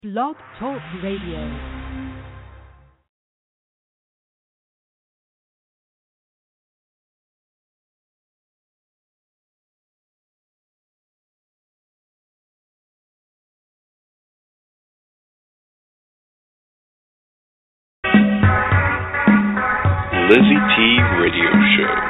Blog Talk Radio. Lizzie T Radio Show.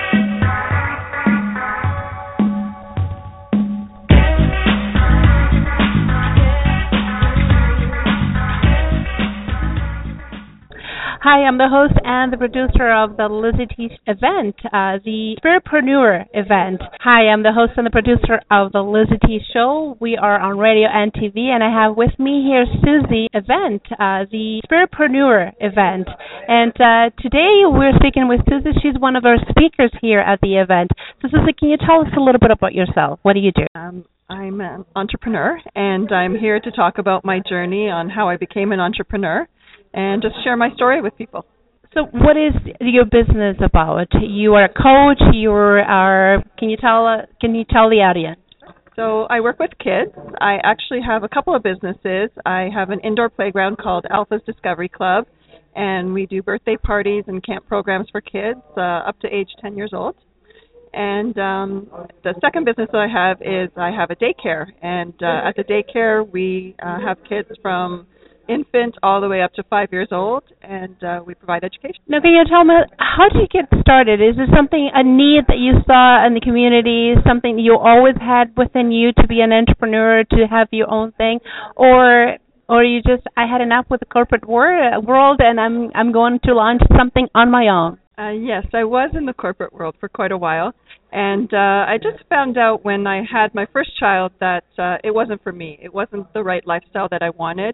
Hi, I'm the host and the producer of the Lizzie T event, the Spiritpreneur event. Hi, I'm the host and the producer of the Lizzie T show. We are on radio and TV, and I have with me here Susie event, the Spiritpreneur event. And today we're speaking with Susie. She's one of our speakers here at the event. So Susie, can you tell us a little bit about yourself? What do you do? I'm an entrepreneur, and I'm here to talk about my journey on how I became an entrepreneur and just share my story with people. So what is your business about? You are a coach, can you tell the audience? So I work with kids. I actually have a couple of businesses. I have an indoor playground called Alpha's Discovery Club, and we do birthday parties and camp programs for kids up to age 10 years old. And the second business that I have is I have a daycare, and at the daycare we have kids from infant all the way up to 5 years old, and we provide education. Now, can you tell me, how did you get started? Is this a need that you saw in the community, something you always had within you to be an entrepreneur, to have your own thing, or you just, I had enough with the corporate world and I'm going to launch something on my own? Yes, I was in the corporate world for quite a while, and I just found out when I had my first child that it wasn't for me. It wasn't the right lifestyle that I wanted.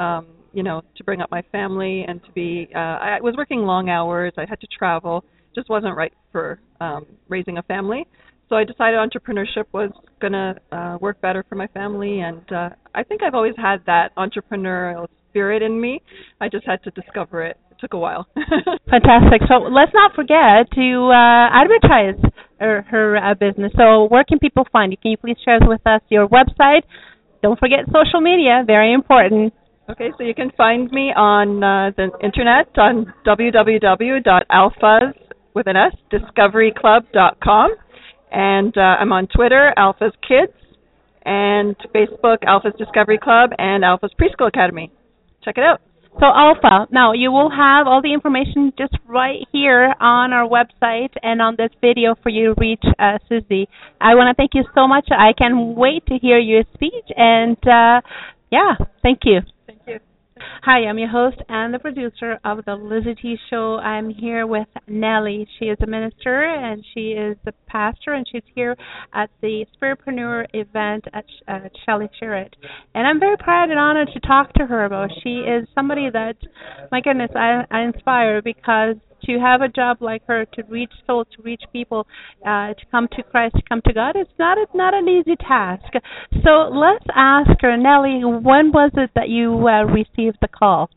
To bring up my family and to be, I was working long hours. I had to travel. Just wasn't right for raising a family. So I decided entrepreneurship was going to work better for my family. And I think I've always had that entrepreneurial spirit in me. I just had to discover it. It took a while. Fantastic. So let's not forget to advertise her business. So where can people find you? Can you please share with us your website? Don't forget social media. Very important. Okay, so you can find me on the internet on www.alphasdiscoveryclub.com, and I'm on Twitter, Alphas Kids, and Facebook, Alphas Discovery Club, and Alphas Preschool Academy. Check it out. So Alpha, now you will have all the information just right here on our website and on this video for you to reach Susie. I want to thank you so much. I can't wait to hear your speech, and thank you. Thank you. Hi, I'm your host and the producer of the Lizzie T Show. I'm here with Nellie. She is a minister and she is the pastor, and she's here at the Spiritpreneur event at Shelley Sherritt. And I'm very proud and honored to talk to her about. She is somebody that, my goodness, I inspire, because to have a job like her, to reach souls, to reach people, to come to Christ, to come to God, it's not an easy task. So let's ask her, Nellie, when was it that you received the call?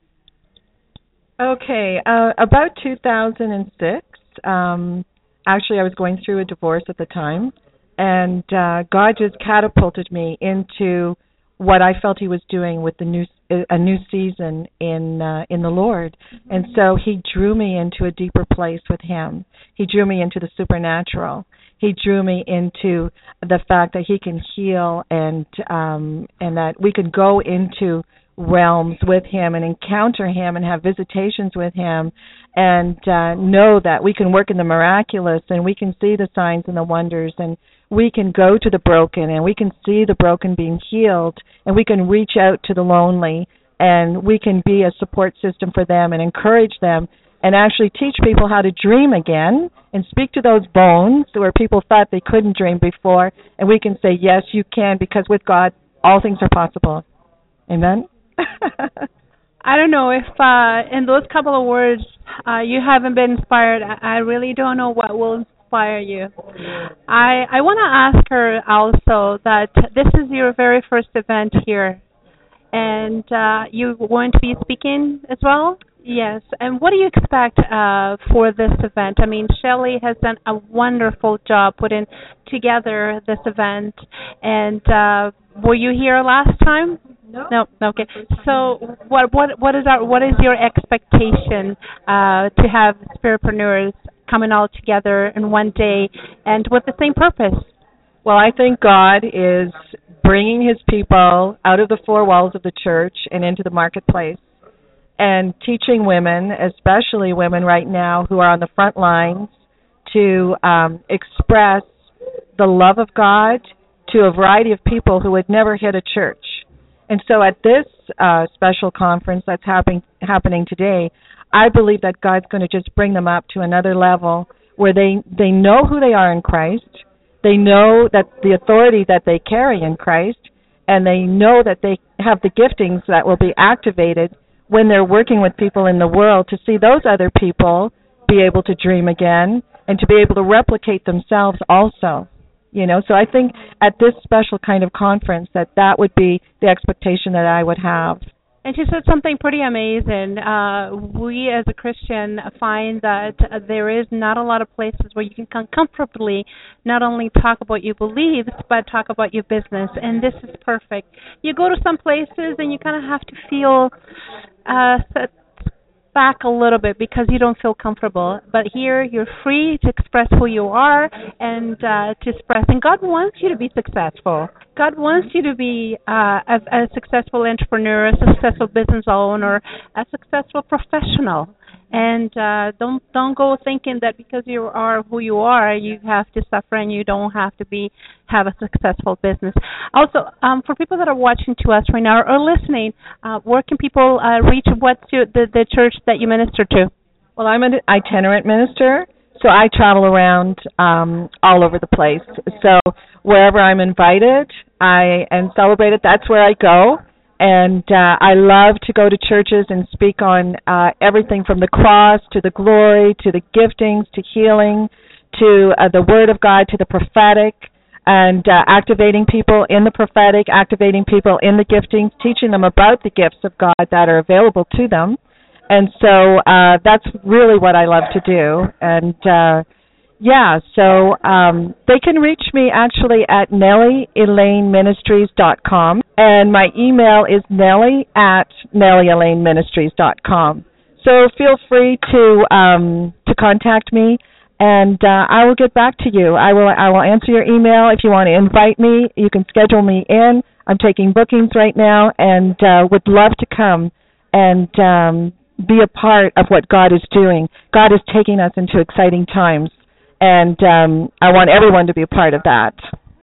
Okay, about 2006. Actually, I was going through a divorce at the time, and God just catapulted me into what I felt He was doing with a new season in the Lord. And so He drew me into a deeper place with Him. He drew me into the supernatural. He drew me into the fact that He can heal, and that we could go into realms with Him and encounter Him and have visitations with Him, and know that we can work in the miraculous, and we can see the signs and the wonders, and we can go to the broken, and we can see the broken being healed, and we can reach out to the lonely, and we can be a support system for them and encourage them, and actually teach people how to dream again and speak to those bones where people thought they couldn't dream before, and we can say, yes, you can, because with God, all things are possible. Amen? I don't know if in those couple of words you haven't been inspired. I really don't know what will inspire you. I want to ask her also that this is your very first event here, and you're going to be speaking as well? Yes. And what do you expect for this event? I mean, Shelley has done a wonderful job putting together this event. And were you here last time? No. Okay. So what is your expectation to have spiritpreneurs coming all together in one day and with the same purpose? Well, I think God is bringing his people out of the four walls of the church and into the marketplace and teaching women, especially women right now who are on the front lines, to express the love of God to a variety of people who would never hit a church. And so at this special conference that's happening today, I believe that God's going to just bring them up to another level where they know who they are in Christ, they know that the authority that they carry in Christ, and they know that they have the giftings that will be activated when they're working with people in the world to see those other people be able to dream again and to be able to replicate themselves also. So I think at this special kind of conference that would be the expectation that I would have. And she said something pretty amazing. We as a Christian find that there is not a lot of places where you can come comfortably not only talk about your beliefs, but talk about your business. And this is perfect. You go to some places and you kind of have to feel set back a little bit because you don't feel comfortable. But here you're free to express who you are and to express. And God wants you to be successful. God wants you to be a successful entrepreneur, a successful business owner, a successful professional. And don't go thinking that because you are who you are, you have to suffer and you don't have to have a successful business. Also, for people that are watching to us right now or listening, where can people reach what's the church that you minister to? Well, I'm an itinerant minister, so I travel around all over the place. So wherever I'm invited and celebrated, that's where I go. And I love to go to churches and speak on everything from the cross to the glory to the giftings to healing to the Word of God to the prophetic and activating people in the prophetic, activating people in the giftings, teaching them about the gifts of God that are available to them. And so that's really what I love to do. And so they can reach me actually at NellieElaineMinistries.com, and my email is Nellie@NellieElaineMinistries.com. So feel free to contact me, and I will get back to you. I will answer your email. If you want to invite me, you can schedule me in. I'm taking bookings right now, and would love to come and be a part of what God is doing. God is taking us into exciting times. And I want everyone to be a part of that.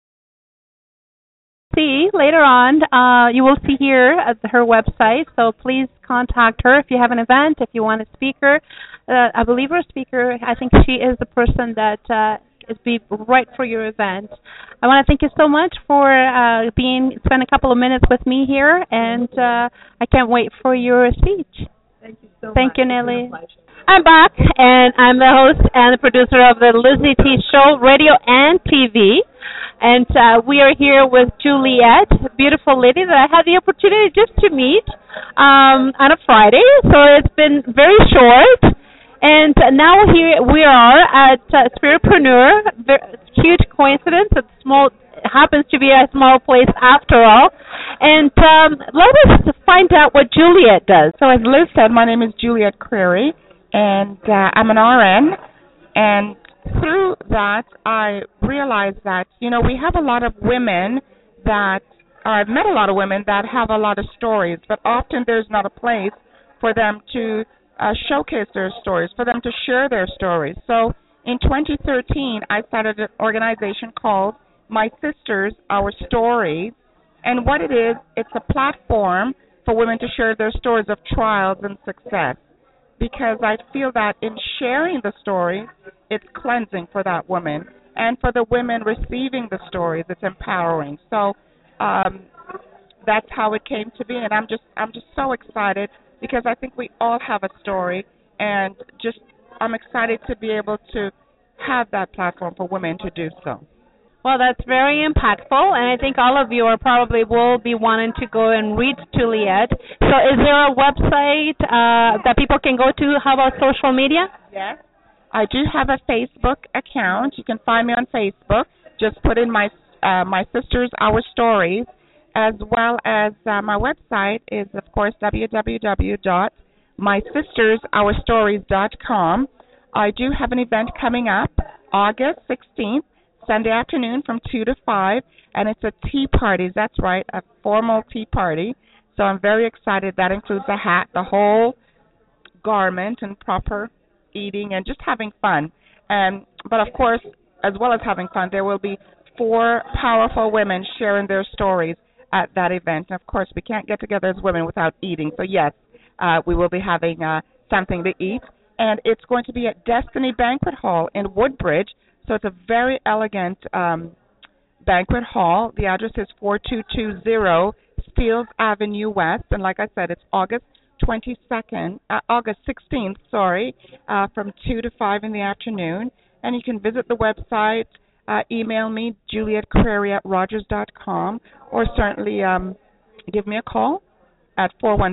See, later on, you will see here at her website, so please contact her if you have an event, if you want a speaker. I believe her speaker, I think she is the person that is be right for your event. I want to thank you so much for spend a couple of minutes with me here, and I can't wait for your speech. Thank you so much. Thank you, Nellie. I'm back, and I'm the host and the producer of the Lizzie T Show, radio and TV. And we are here with Juliet, a beautiful lady that I had the opportunity just to meet on a Friday. So it's been very short. And now here we are at Spiritpreneur. Huge coincidence. It happens to be a small place after all. And let us find out what Juliet does. So as Liz said, my name is Juliet Creary. And I'm an RN, and through that, I realized that, we have a lot of women I've met a lot of women that have a lot of stories, but often there's not a place for them to showcase their stories, for them to share their stories. So in 2013, I started an organization called My Sisters, Our Stories, and what it is, it's a platform for women to share their stories of trials and success. Because I feel that in sharing the stories, it's cleansing for that woman. And for the women receiving the stories, it's empowering. So that's how it came to be. And I'm just so excited because I think we all have a story. And I'm excited to be able to have that platform for women to do so. Well, that's very impactful, and I think all of you will be wanting to go and read Juliet. So is there a website that people can go to? How about social media? Yes. I do have a Facebook account. You can find me on Facebook. Just put in my Sisters, Our Stories, as well as my website is, of course, www.mysistersourstories.com. I do have an event coming up August 16th, Sunday afternoon from 2 to 5, and it's a tea party. That's right, a formal tea party. So I'm very excited. That includes a hat, the whole garment, and proper eating and just having fun. But, of course, as well as having fun, there will be 4 powerful women sharing their stories at that event. And, of course, we can't get together as women without eating. So, yes, we will be having something to eat. And it's going to be at Destiny Banquet Hall in Woodbridge. So it's a very elegant banquet hall. The address is 4220 Steeles Avenue West. And like I said, it's August 16th, from 2 to 5 in the afternoon. And you can visit the website, email me, julietcrary@rogers.com, or certainly give me a call at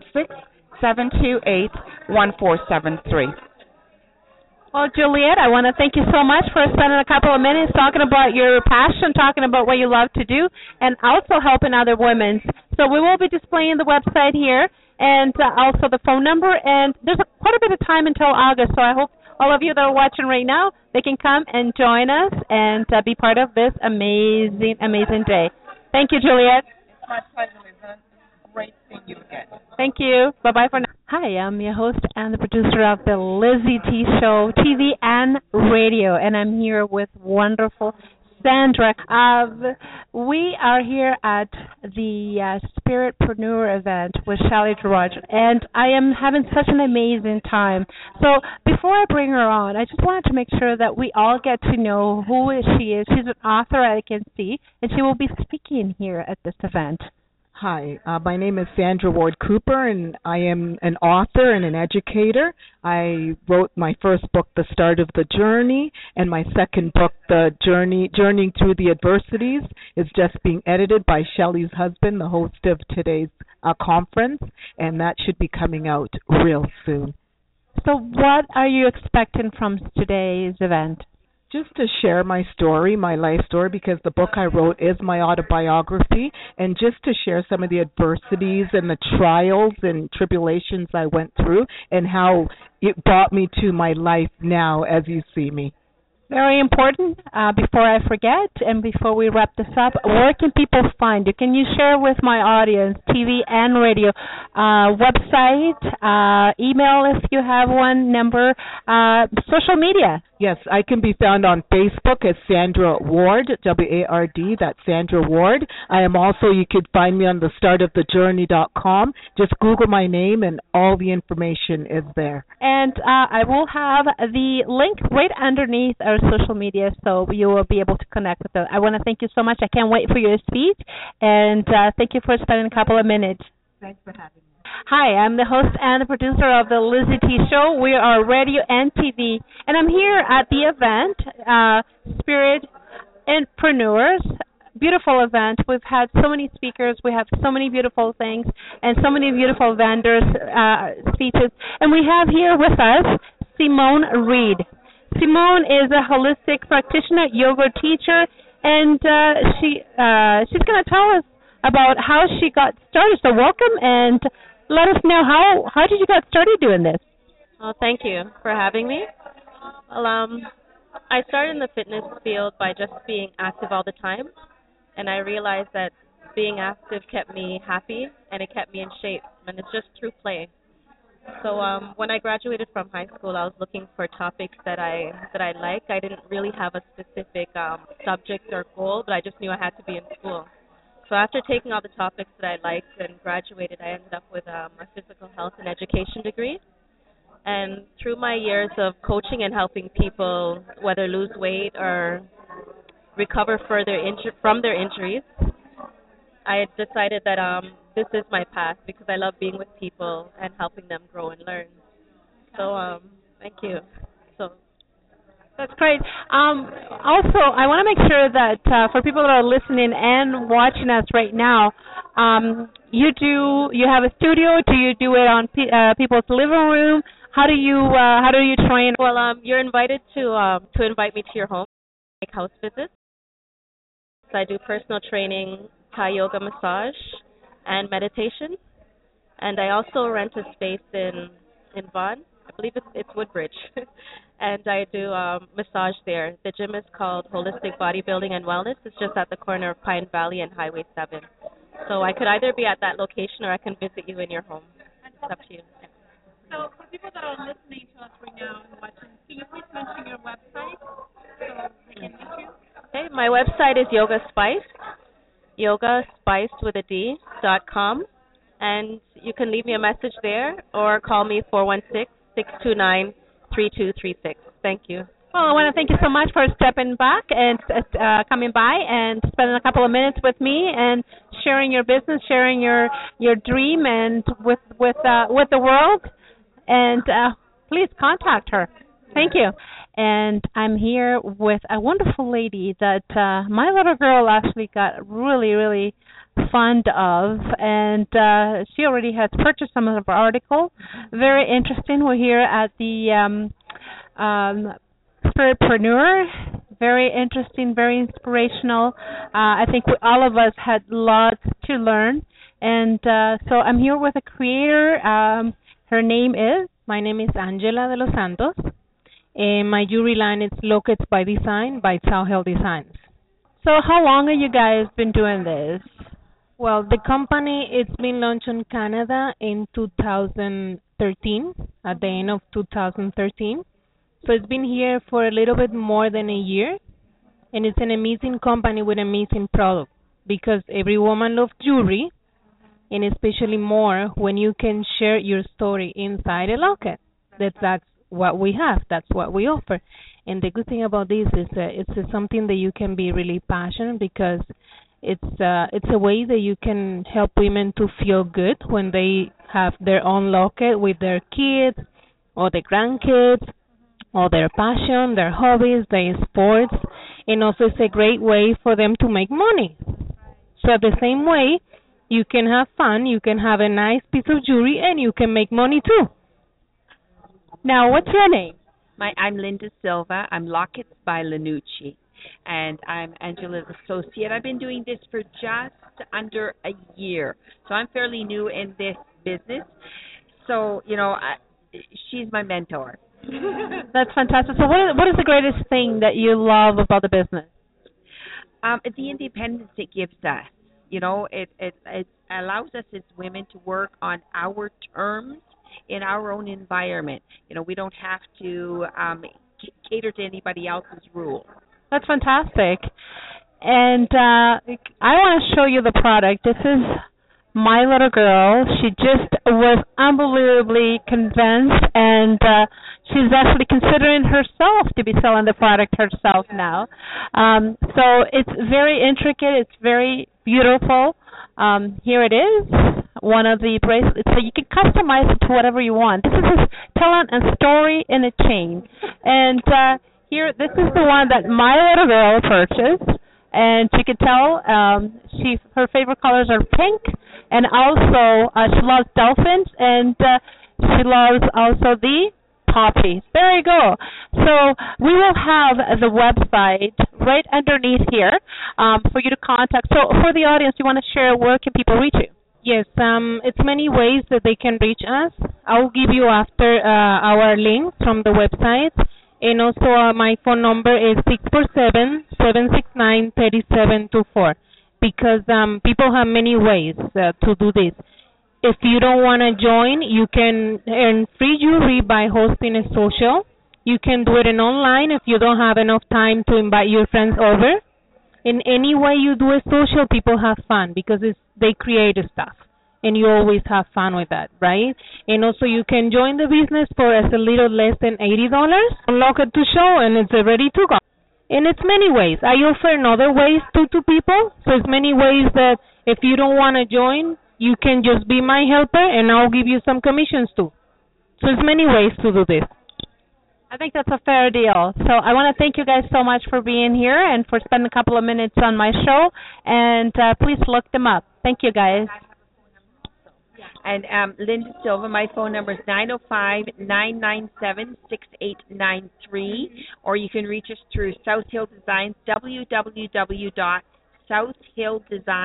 416-728-1473. Well, Juliet, I want to thank you so much for spending a couple of minutes talking about your passion, talking about what you love to do, and also helping other women. So we will be displaying the website here and also the phone number. And there's quite a bit of time until August, so I hope all of you that are watching right now, they can come and join us and be part of this amazing, amazing day. Thank you, Juliet. It's my pleasure, Liz. Great seeing you again. Thank you. Bye-bye for now. Hi, I'm your host and the producer of the Lizzie T Show, TV and radio, and I'm here with wonderful Sandra. We are here at the Spiritpreneur event with Shelley Drudge, and I am having such an amazing time. So before I bring her on, I just wanted to make sure that we all get to know who she is. She's an author, I can see, and she will be speaking here at this event. Hi, my name is Sandra Ward Cooper, and I am an author and an educator. I wrote my first book, The Start of the Journey, and my second book, Journeying Through the Adversities, is just being edited by Shelley's husband, the host of today's conference, and that should be coming out real soon. So what are you expecting from today's event? Just to share my story, my life story, because the book I wrote is my autobiography, and just to share some of the adversities and the trials and tribulations I went through and how it brought me to my life now as you see me. Very important. Before I forget and before we wrap this up, where can people find you? Can you share with my audience, TV and radio, website, email if you have one, number, social media? Yes, I can be found on Facebook as Sandra Ward, W-A-R-D, that's Sandra Ward. I am also, you could find me on thestartofthejourney.com. Just Google my name and all the information is there. And I will have the link right underneath our social media, so you will be able to connect with them. I want to thank you so much. I can't wait for your speech, and thank you for spending a couple of minutes. Thanks for having me. Hi, I'm the host and the producer of the Lizzie T Show. We are radio and TV, and I'm here at the event, Spiritpreneurs. Beautiful event. We've had so many speakers. We have so many beautiful things and so many beautiful vendors, speeches. And we have here with us Simone Reed. Simone is a holistic practitioner, yoga teacher, and she's going to tell us about how she got started. So welcome, and let us know how did you get started doing this? Well, thank you for having me. Well, I started in the fitness field by just being active all the time, and I realized that being active kept me happy and it kept me in shape, and it's just through play. So when I graduated from high school, I was looking for topics that I like. I didn't really have a specific subject or goal, but I just knew I had to be in school. So after taking all the topics that I liked and graduated, I ended up with a physical health and education degree. And through my years of coaching and helping people, whether lose weight or recover from their injuries, I decided that this is my path because I love being with people and helping them grow and learn. So thank you. So that's great. Also, I want to make sure that for people that are listening and watching us right now, you have a studio. Do you do it on people's living room? How do you train? Well, you're invited to invite me to your home, make house visits. So I do personal training Kai Yoga massage and meditation. And I also rent a space in Vaughan. I believe it's Woodbridge. And I do massage there. The gym is called Holistic Bodybuilding and Wellness. It's just at the corner of Pine Valley and Highway 7. So I could either be at that location or I can visit you in your home. It's up to you. Yeah. So for people that are listening to us right now and watching, can you please mention your website so they can reach you? Okay, my website is Yoga Spiced with a D.com. And you can leave me a message there or call me 416-629-3236. Thank you. Well, I want to thank you so much for stepping back and coming by and spending a couple of minutes with me and sharing your business, sharing your dream and with the world. And please contact her. Thank you. And I'm here with a wonderful lady that my little girl actually got really, really fond of, and she already has purchased some of our articles. Very interesting. We're here at the Spiritpreneur. Very interesting, very inspirational. I think all of us had lots to learn. And so I'm here with a creator. Her name is? My name is Angela de los Santos. And my jewelry line is Lockets by Design by South Hill Designs. So how long have you guys been doing this? Well, the company, it's been launched in Canada in 2013, at the end of 2013. So it's been here for a little bit more than a year. And it's an amazing company with amazing product because every woman loves jewelry, and especially more when you can share your story inside a locket. That's what we have. That's what we offer. And the good thing about this is it's something that you can be really passionate because it's a way that you can help women to feel good when they have their own locket with their kids or their grandkids or their passion, their hobbies, their sports. And also it's a great way for them to make money. So the same way, you can have fun, you can have a nice piece of jewelry, and you can make money too. Now, what's your name? I'm Linda Silva. I'm Lockets by Lanucci, and I'm Angela's associate. I've been doing this for just under a year, so I'm fairly new in this business. So, she's my mentor. That's fantastic. So what is the greatest thing that you love about the business? The independence it gives us. It allows us as women to work on our terms in our own environment. We don't have to cater to anybody else's rules. That's fantastic. And I want to show you the product. This is my little girl. She just was unbelievably convinced, and she's actually considering herself to be selling the product herself now. So it's very intricate. It's very beautiful. Here it is, one of the bracelets. So you can customize it to whatever you want. This is telling a story in a chain. And here, this is the one that my little girl purchased. And you can tell her favorite colors are pink, and also she loves dolphins, and she loves also the poppies. There you go. So we will have the website right underneath here for you to contact. So for the audience, you want to share where can people reach you? Yes, it's many ways that they can reach us. I'll give you after our links from the website. And also my phone number is 647-769-3724 because people have many ways to do this. If you don't want to join, you can earn free jewelry by hosting a social. You can do it online if you don't have enough time to invite your friends over. In any way you do a social, people have fun because they create stuff. And you always have fun with that, right? And also you can join the business for as a little less than $80, unlock it to show, and it's ready to go. And it's many ways. I offer another ways to people. So it's many ways that if you don't want to join, you can just be my helper, and I'll give you some commissions too. So there's many ways to do this. I think that's a fair deal. So I want to thank you guys so much for being here and for spending a couple of minutes on my show. And please look them up. Thank you, guys. And Linda Silva, my phone number is 905-997-6893, or you can reach us through South Hill Designs, www.southhilldesigns.com.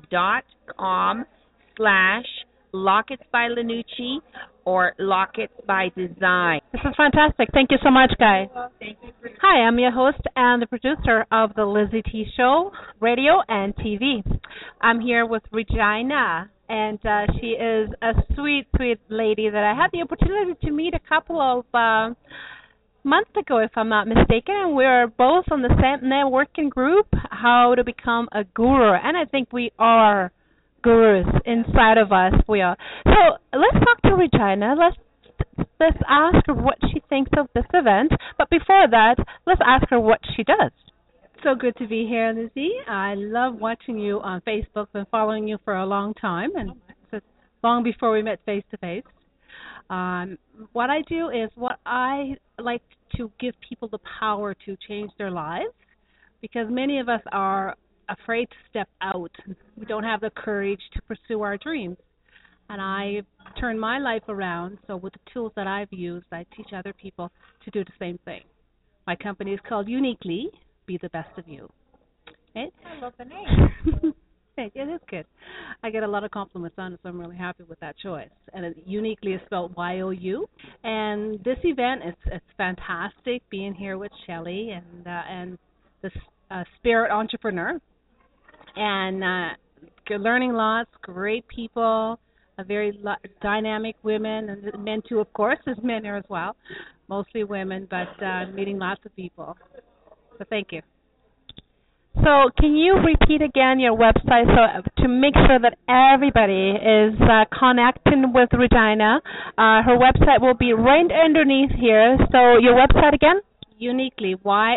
facebook.com/Lockets by Lanucci or Lockets by Design. This is fantastic. Thank you so much, guys. Hi, I'm your host and the producer of the Lizzie T Show, radio and TV. I'm here with Regina, and she is a sweet, sweet lady that I had the opportunity to meet a couple of months ago, if I'm not mistaken, and we're both on the same networking group, How to Become a Guru, and I think we are gurus inside of us. We are. So let's talk to Regina. Let's ask her what she thinks of this event. But before that, let's ask her what she does. So good to be here, Lizzie. I love watching you on Facebook. Been following you for a long time, and long before we met face to face. What I do is I like to give people the power to change their lives, because many of us are afraid to step out. We don't have the courage to pursue our dreams. And I turn my life around, so with the tools that I've used, I teach other people to do the same thing. My company is called Uniquely, Be the Best of You. Okay? I love the name. It is good. I get a lot of compliments on it, so I'm really happy with that choice. And Uniquely is spelled Y-O-U. And this event, it's fantastic being here with Shelley and the spirit entrepreneur. And learning lots, great people, a very dynamic women, and men too, of course. There's men here as well, mostly women, but meeting lots of people. So thank you. So can you repeat again your website so to make sure that everybody is connecting with Regina? Her website will be right underneath here. So your website again? Uniquely,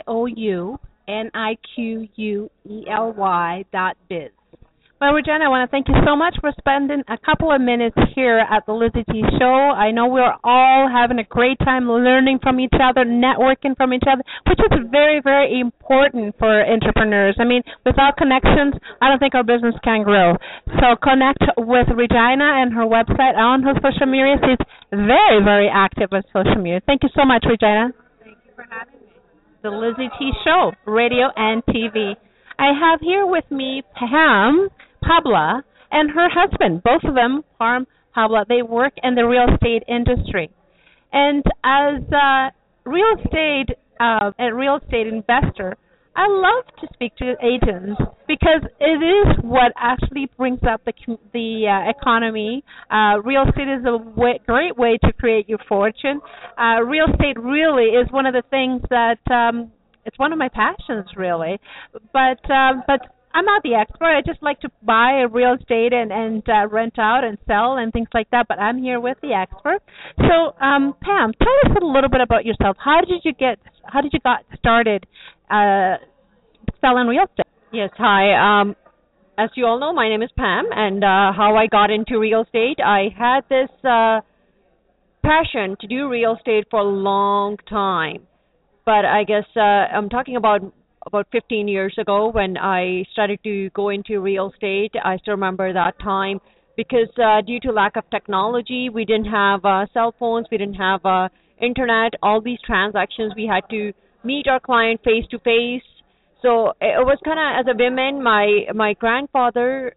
YOUNIQUELY.biz. Well, Regina, I want to thank you so much for spending a couple of minutes here at the Lizzie T Show. I know we're all having a great time learning from each other, networking from each other, which is very, very important for entrepreneurs. I mean, without connections, I don't think our business can grow. So connect with Regina and her website on her social media. She's very, very active on social media. Thank you so much, Regina. Thank you for having me. The Lizzie T Show, radio and TV. I have here with me Pabla, and her husband. Both of them, Pam, Pabla, they work in the real estate industry. And as a real estate investor, I love to speak to agents because it is what actually brings up the economy. Real estate is a great way to create your fortune. Real estate really is one of the things that it's one of my passions, really. But I'm not the expert. I just like to buy a real estate and rent out and sell and things like that. But I'm here with the expert. So, Pam, tell us a little bit about yourself. How did you get started selling real estate? Yes. Hi. As you all know, my name is Pam, and how I got into real estate, I had this passion to do real estate for a long time. But I guess I'm talking about 15 years ago when I started to go into real estate. I still remember that time because due to lack of technology, we didn't have cell phones, we didn't have internet, all these transactions, we had to meet our client face to face. So it was kind of, as a woman, my grandfather,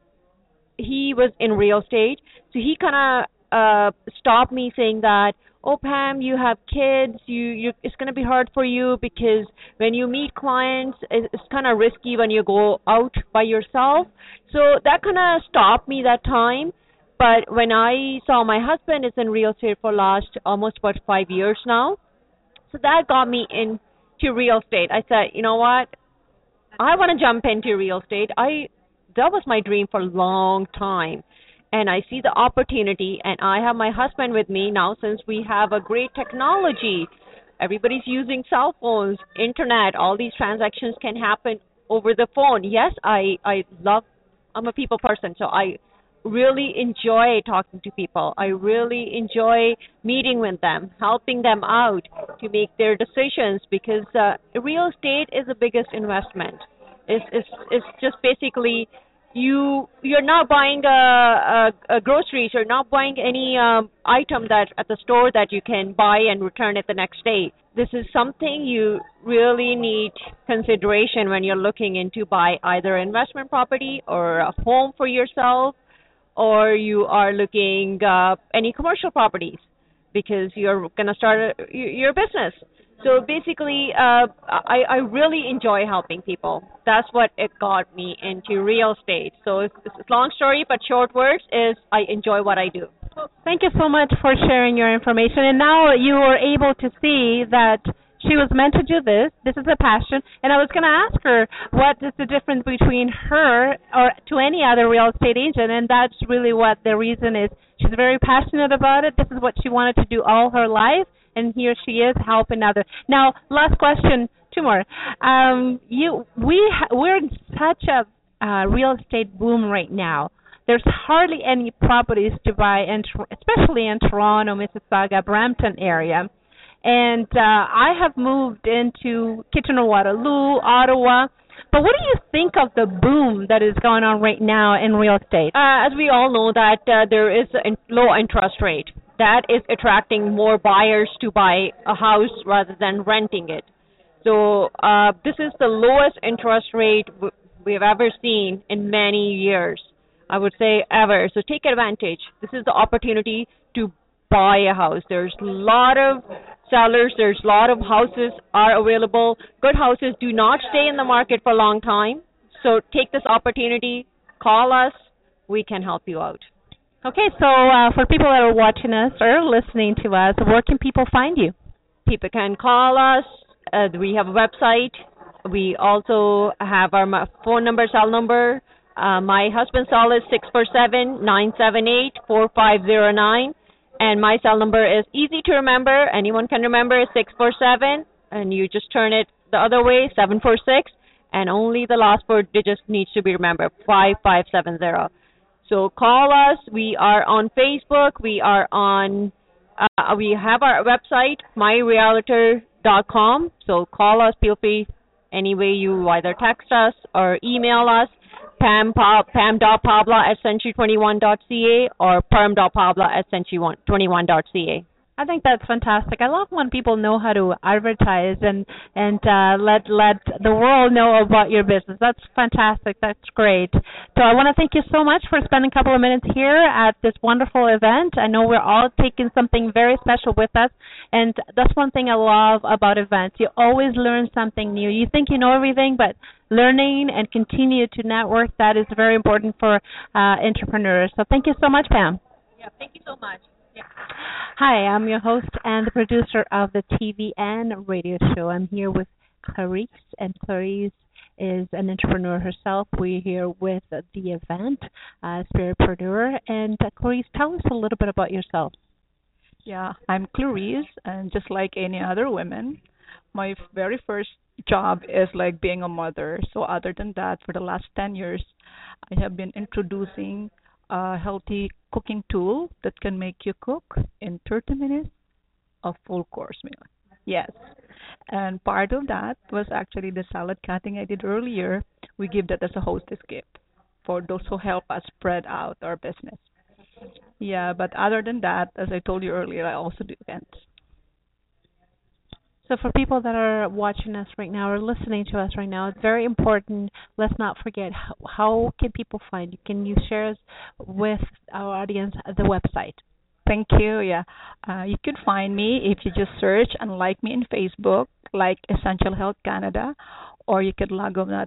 he was in real estate, so he kind of stopped me saying that, oh, Pam, you have kids, it's going to be hard for you because when you meet clients, it's kind of risky when you go out by yourself. So that kind of stopped me that time. But when I saw my husband is in real estate for almost about 5 years now, so that got me into real estate. I said, you know what, I want to jump into real estate. That was my dream for a long time. And I see the opportunity, and I have my husband with me now since we have a great technology. Everybody's using cell phones, internet, all these transactions can happen over the phone. Yes, I'm a people person, so I really enjoy talking to people. I really enjoy meeting with them, helping them out to make their decisions because real estate is the biggest investment. It's just basically you're not buying a groceries, you're not buying any item that at the store that you can buy and return it the next day. this is something you really need consideration when you're looking into buy either investment property or a home for yourself, or you are looking any commercial properties because you're going to start your business. So basically, I really enjoy helping people. That's what it got me into real estate. So it's a long story, but short words is I enjoy what I do. Thank you so much for sharing your information. And now you were able to see that she was meant to do this. This is a passion. And I was going to ask her what is the difference between her or to any other real estate agent. And that's really what the reason is. She's very passionate about it. This is what she wanted to do all her life. And here she is helping others. Now, last question, two more. We're in such a real estate boom right now. There's hardly any properties to buy, especially in Toronto, Mississauga, Brampton area. And I have moved into Kitchener-Waterloo, Ottawa. But what do you think of the boom that is going on right now in real estate? As we all know that there is a low interest rate. That is attracting more buyers to buy a house rather than renting it. So this is the lowest interest rate we've ever seen in many years. I would say ever. So take advantage. This is the opportunity to buy a house. There's a lot of sellers. There's a lot of houses are available. Good houses do not stay in the market for a long time. So take this opportunity. Call us. We can help you out. Okay, so for people that are watching us or listening to us, where can people find you? People can call us. We have a website. We also have our phone number, cell number. My husband's cell is 647-978-4509. And my cell number is easy to remember. Anyone can remember. It's 647. And you just turn it the other way, 746. And only the last 4 digits needs to be remembered, 5570. So call us. We are on Facebook. We are on, we have our website, myrealtor.com. So call us, feel free any way you either text us or email us, pam.pabla@century21.ca or perm.pabla@century21.ca. I think that's fantastic. I love when people know how to advertise and let the world know about your business. That's fantastic. That's great. So I want to thank you so much for spending a couple of minutes here at this wonderful event. I know we're all taking something very special with us, and that's one thing I love about events. You always learn something new. You think you know everything, but learning and continue to network, that is very important for entrepreneurs. So thank you so much, Pam. Yeah, thank you so much. Yeah. Hi, I'm your host and the producer of the TV and radio show. I'm here with Clarice, and Clarice is an entrepreneur herself. We're here with the event, Spiritpreneur. And Clarice, tell us a little bit about yourself. Yeah, I'm Clarice, and just like any other women, my very first job is like being a mother. So other than that, for the last 10 years, I have been introducing a healthy cooking tool that can make you cook in 30 minutes a full course meal. Yes. And part of that was actually the salad cutting I did earlier. We give that as a hostess gift for those who help us spread out our business. Yeah, but other than that, as I told you earlier, I also do events. So for people that are watching us right now or listening to us right now, it's very important. Let's not forget, how can people find you? Can you share with our audience the website? Thank you. Yeah, you can find me if you just search and like me in Facebook, like Essential Health Canada, or you could log on at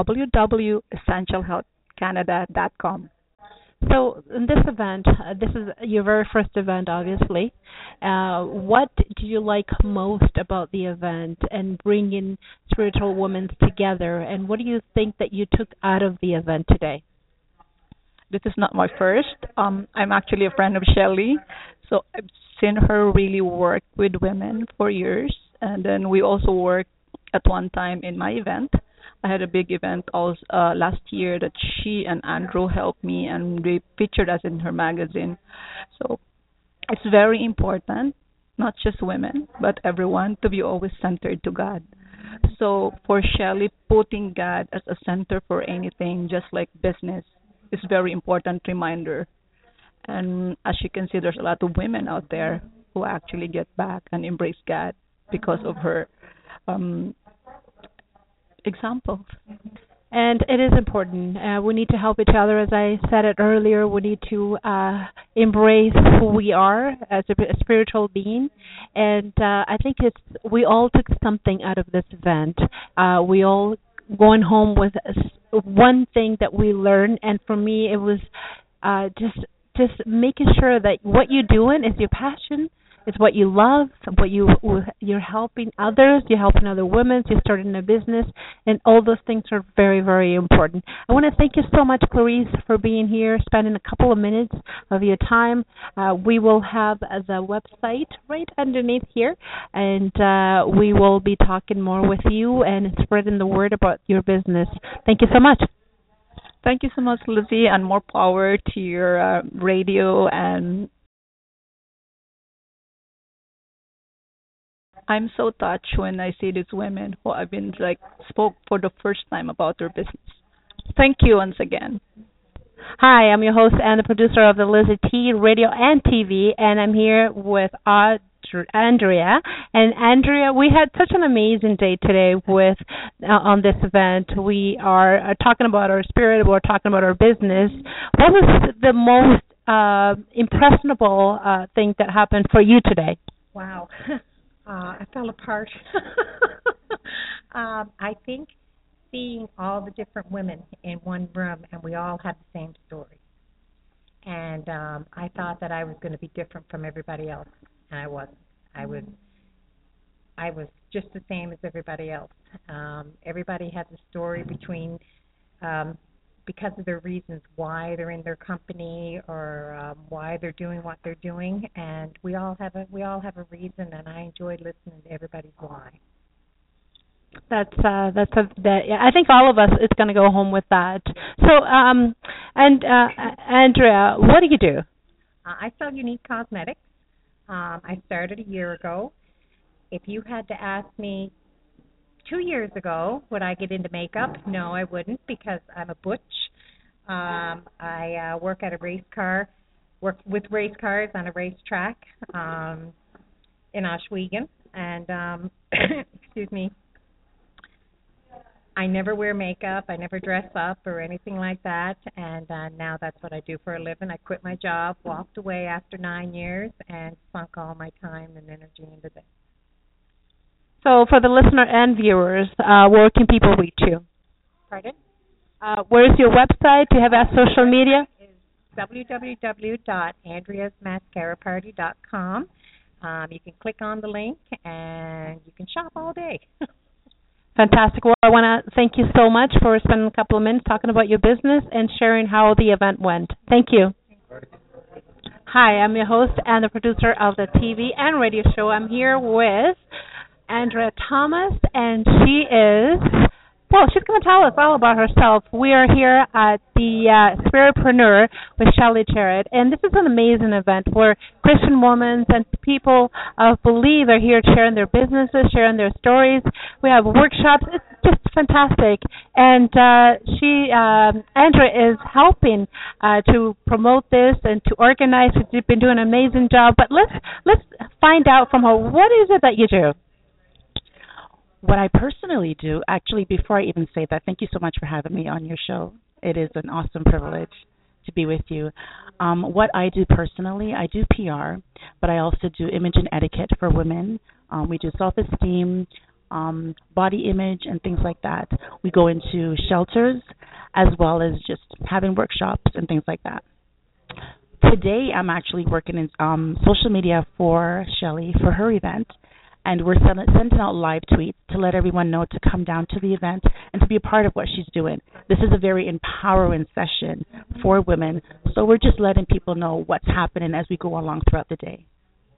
www.essentialhealthcanada.com. So in this event, this is your very first event, obviously. What do you like most about the event and bringing spiritual women together? And what do you think that you took out of the event today? This is not my first. I'm actually a friend of Shelley, so I've seen her really work with women for years. And then we also worked at one time in my event. I had a big event also last year that she and Andrew helped me, and they featured us in her magazine. So it's very important, not just women, but everyone, to be always centered to God. So for Shelley, putting God as a center for anything, just like business, is a very important reminder. And as you can see, there's a lot of women out there who actually get back and embrace God because of her examples. And it is important. We need to help each other. As I said it earlier, we need to embrace who we are as a spiritual being. And I think we all took something out of this event. We all going home with one thing that we learned. And for me, it was just making sure that what you're doing is your passion. It's what you love, you're helping others, you're helping other women, you're starting a business, and all those things are very, very important. I want to thank you so much, Clarice, for being here, spending a couple of minutes of your time. We will have the website right underneath here, and we will be talking more with you and spreading the word about your business. Thank you so much. Thank you so much, Lizzie, and more power to your radio. And I'm so touched when I see these women who have been spoke for the first time about their business. Thank you once again. Hi, I'm your host and the producer of the Lizzie T Radio and TV, and I'm here with Andrea. And Andrea, we had such an amazing day today with on this event. We are talking about our spirit, we're talking about our business. What was the most impressionable thing that happened for you today? Wow. I fell apart. I think seeing all the different women in one room, and we all had the same story. And I thought that I was going to be different from everybody else, and I wasn't. I was just the same as everybody else. Everybody has a story between because of their reasons why they're in their company or why they're doing what they're doing, and we all have a reason, and I enjoyed listening to everybody's why. I think all of us is going to go home with that. So, Andrea, what do you do? I sell Unique Cosmetics. I started a year ago. If you had to ask me 2 years ago, would I get into makeup? No, I wouldn't, because I'm a butch. I work with race cars on a racetrack in Oswego, and excuse me. I never wear makeup. I never dress up or anything like that, and now that's what I do for a living. I quit my job, walked away after 9 years, and sunk all my time and energy into this. So for the listener and viewers, where can people reach you? Pardon? Where is your website? Do you have a social media? www.andreasmascaraparty.com. You can click on the link and you can shop all day. Fantastic. Well, I want to thank you so much for spending a couple of minutes talking about your business and sharing how the event went. Thank you. Hi, I'm your host and the producer of the TV and radio show. I'm here with Andrea Thomas, and she's going to tell us all about herself. We are here at the Spiritpreneur with Shelley Jarrett, and this is an amazing event where Christian women and people of belief are here sharing their businesses, sharing their stories. We have workshops. It's just fantastic. And Andrea is helping to promote this and to organize. She's been doing an amazing job. But let's find out from her, what is it that you do? What I personally do, actually, before I even say that, thank you so much for having me on your show. It is an awesome privilege to be with you. What I do personally, I do PR, but I also do image and etiquette for women. We do self-esteem, body image, and things like that. We go into shelters as well as just having workshops and things like that. Today, I'm actually working in social media for Shelley for her event. And we're sending out live tweets to let everyone know to come down to the event and to be a part of what she's doing. This is a very empowering session for women, so we're just letting people know what's happening as we go along throughout the day.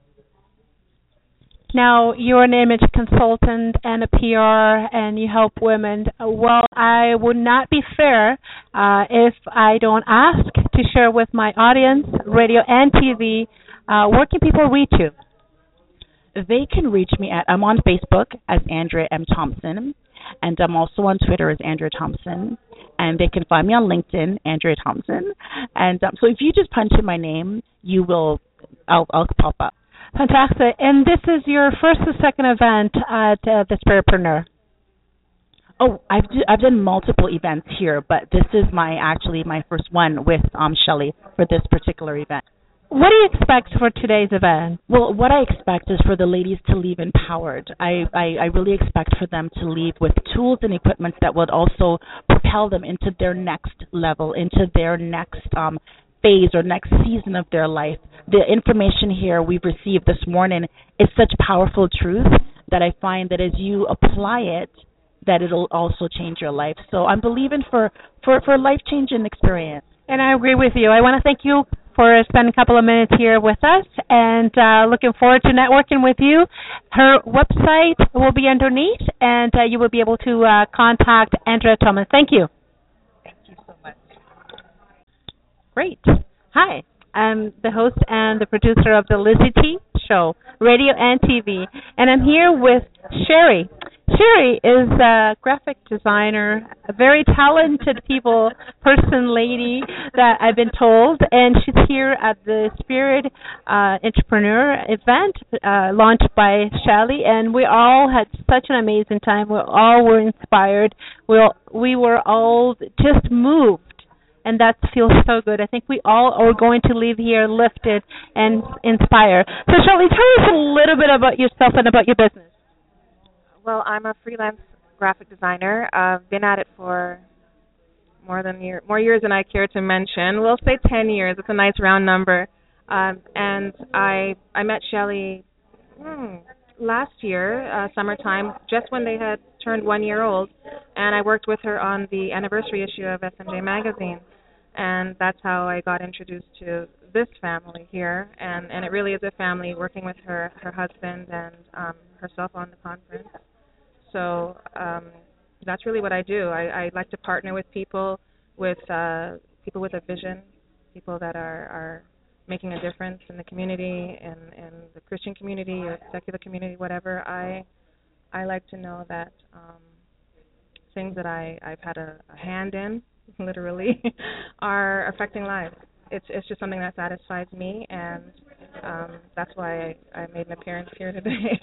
Now, you're an image consultant and a PR, and you help women. Well, I would not be fair if I don't ask to share with my audience, radio and TV, where can people reach you? They can reach me I'm on Facebook as Andrea M. Thompson, and I'm also on Twitter as Andrea Thompson, and they can find me on LinkedIn, Andrea Thompson, and so if you just punch in my name, I'll pop up. Fantastic. And this is your first or second event at the Spiritpreneur? Oh, I've done multiple events here, but this is my first one with Shelley for this particular event. What do you expect for today's event? Well, what I expect is for the ladies to leave empowered. I really expect for them to leave with tools and equipment that would also propel them into their next level, into their next phase or next season of their life. The information here we've received this morning is such powerful truth that I find that as you apply it, that it'll also change your life. So I'm believing for life-changing experience. And I agree with you. I want to thank you for spending a couple of minutes here with us, and looking forward to networking with you. Her website will be underneath, and you will be able to contact Andrea Thomas. Thank you. Thank you so much. Great. Hi. I'm the host and the producer of the Lizzie T Show, radio and TV, and I'm here with Sherry. Sherry is a graphic designer, a very talented lady that I've been told, and she's here at the Spirit Entrepreneur event launched by Shelley, and we all had such an amazing time. We all were inspired. We were all just moved, and that feels so good. I think we all are going to leave here lifted and inspired. So Shelley, tell us a little bit about yourself and about your business. Well, I'm a freelance graphic designer. I've been at it for more years than I care to mention. We'll say 10 years. It's a nice round number. And I met Shelley last year, summertime, just when they had turned 1 year old. And I worked with her on the anniversary issue of SMJ Magazine. And that's how I got introduced to this family here. And it really is a family, working with her husband and herself on the conference. So that's really what I do. I like to partner with people with a vision, people that are making a difference in the community, in the Christian community or secular community, whatever. I like to know that things that I've had a hand in, literally, are affecting lives. It's just something that satisfies me, and that's why I made an appearance here today.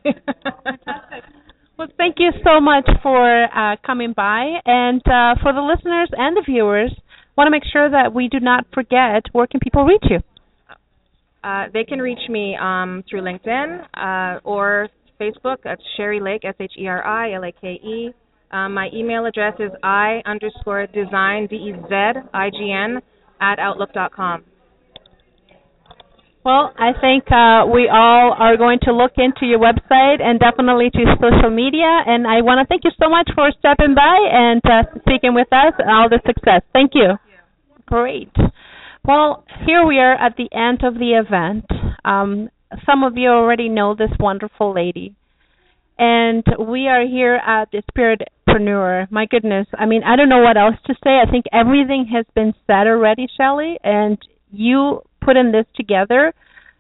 Well, thank you so much for coming by. And for the listeners and the viewers, want to make sure that we do not forget, where can people reach you? They can reach me through LinkedIn or Facebook. That's Sherry Lake, SHERI LAKE. My email address is I_design, DEZIGN, @outlook.com. Well, I think we all are going to look into your website and definitely to social media. And I want to thank you so much for stepping by and speaking with us and all the success. Thank you. Great. Well, here we are at the end of the event. Some of you already know this wonderful lady. And we are here at the Spiritpreneur. My goodness. I mean, I don't know what else to say. I think everything has been said already, Shelley. And you putting this together,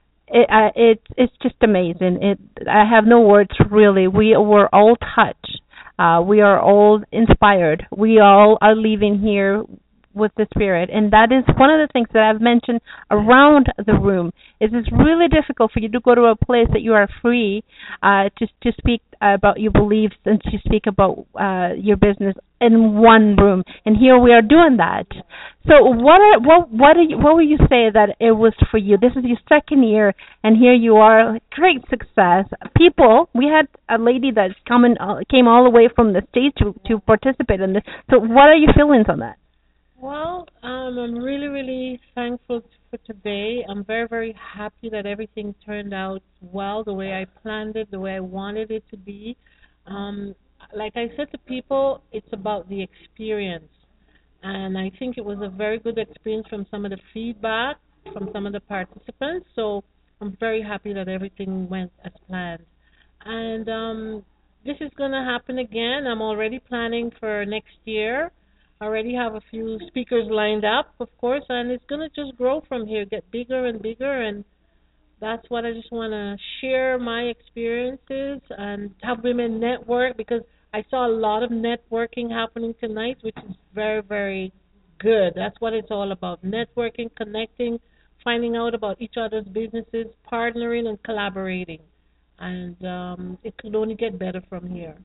it's just amazing. I have no words, really. We were all touched. We are all inspired. We all are leaving here with the Spirit, and that is one of the things that I've mentioned around the room. Is it's really difficult for you to go to a place that you are free to speak about your beliefs and to speak about your business in one room, and here we are doing that. So what would you say that it was for you? This is your second year, and here you are, great success. We had a lady that came all the way from the States to participate in this. So what are your feelings on that? Well, I'm really, really thankful for today. I'm very, very happy that everything turned out well, the way I planned it, the way I wanted it to be. Like I said to people, it's about the experience. And I think it was a very good experience from some of the feedback from some of the participants. So I'm very happy that everything went as planned. And this is going to happen again. I'm already planning for next year. I already have a few speakers lined up, of course, and it's going to just grow from here, get bigger and bigger, and that's what I just want to share my experiences and have women network, because I saw a lot of networking happening tonight, which is very, very good. That's what it's all about, networking, connecting, finding out about each other's businesses, partnering and collaborating. And it could only get better from here.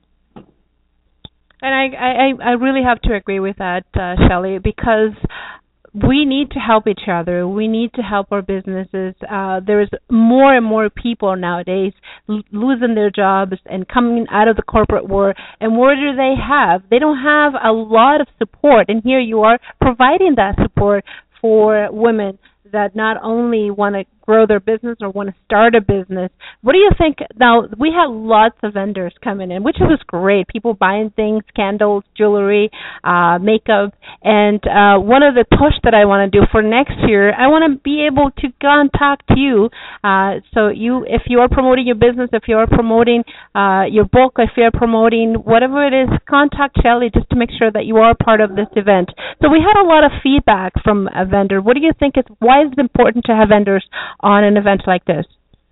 And I really have to agree with that, Shelley, because we need to help each other. We need to help our businesses. There's more and more people nowadays losing their jobs and coming out of the corporate world. And what do they have? They don't have a lot of support. And here you are providing that support for women that not only want to grow their business or want to start a business. What do you think? Now, we had lots of vendors coming in, which was great. People buying things, candles, jewelry, makeup. And one of the push that I want to do for next year, I want to be able to contact you. So if you are promoting your business, if you are promoting your book, if you are promoting whatever it is, contact Shelley just to make sure that you are part of this event. So we had a lot of feedback from a vendor. What do you think why is it important to have vendors on an event like this?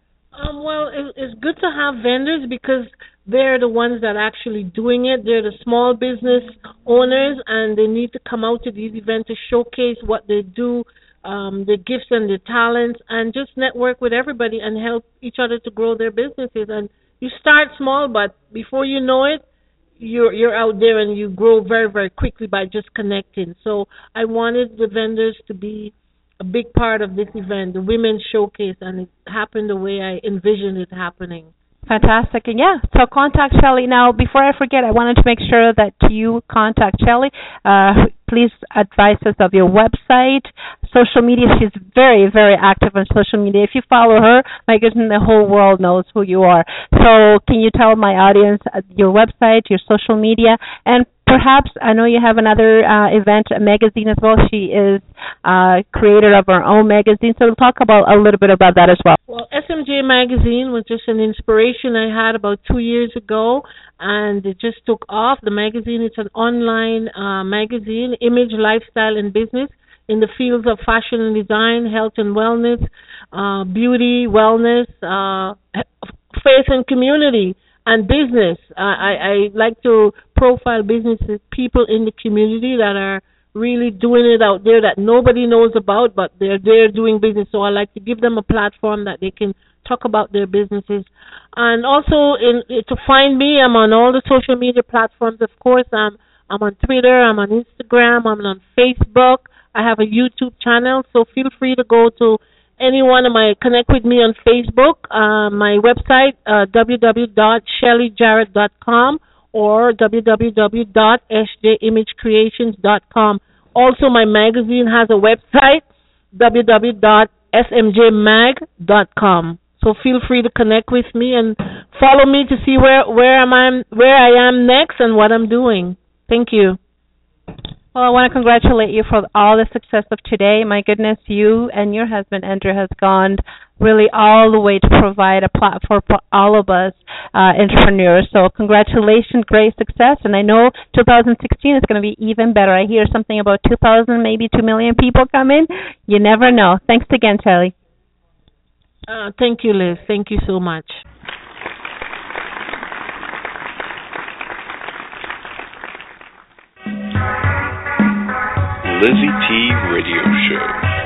Well, it's good to have vendors because they're the ones that are actually doing it. They're the small business owners, and they need to come out to these events to showcase what they do, their gifts and their talents, and just network with everybody and help each other to grow their businesses. And you start small, but before you know it, you're out there and you grow very, very quickly by just connecting. So I wanted the vendors to be a big part of this event, the Women's Showcase, and it happened the way I envisioned it happening. Fantastic. And yeah, so contact Shelley. Now, before I forget, I wanted to make sure that you contact Shelley. Please advise us of your website, social media. She's very, very active on social media. If you follow her, my goodness, the whole world knows who you are. So can you tell my audience your website, your social media, and perhaps, I know you have another event, a magazine as well. She is creator of her own magazine, so we'll talk about a little bit about that as well. Well, SMJ Magazine was just an inspiration I had about 2 years ago, and it just took off. The magazine is an online magazine, image, lifestyle, and business in the fields of fashion and design, health and wellness, beauty, wellness, faith and community, and business. I like to profile businesses, people in the community that are really doing it out there that nobody knows about, but they're there doing business. So I like to give them a platform that they can talk about their businesses. And also to find me, I'm on all the social media platforms. Of course, I'm on Twitter, I'm on Instagram, I'm on Facebook. I have a YouTube channel, so feel free to go to any one of connect with me on Facebook, my website, www.shelleyjarrett.com or www.sjimagecreations.com. Also, my magazine has a website, www.smjmag.com. So feel free to connect with me and follow me to see where I am next and what I'm doing. Thank you. Well, I want to congratulate you for all the success of today. My goodness, you and your husband, Andrew, has gone really all the way to provide a platform for all of us entrepreneurs. So congratulations, great success. And I know 2016 is going to be even better. I hear something about 2,000, maybe 2 million people come in. You never know. Thanks again, Shelley. Thank you, Liz. Thank you so much. Lizzie T Radio Show.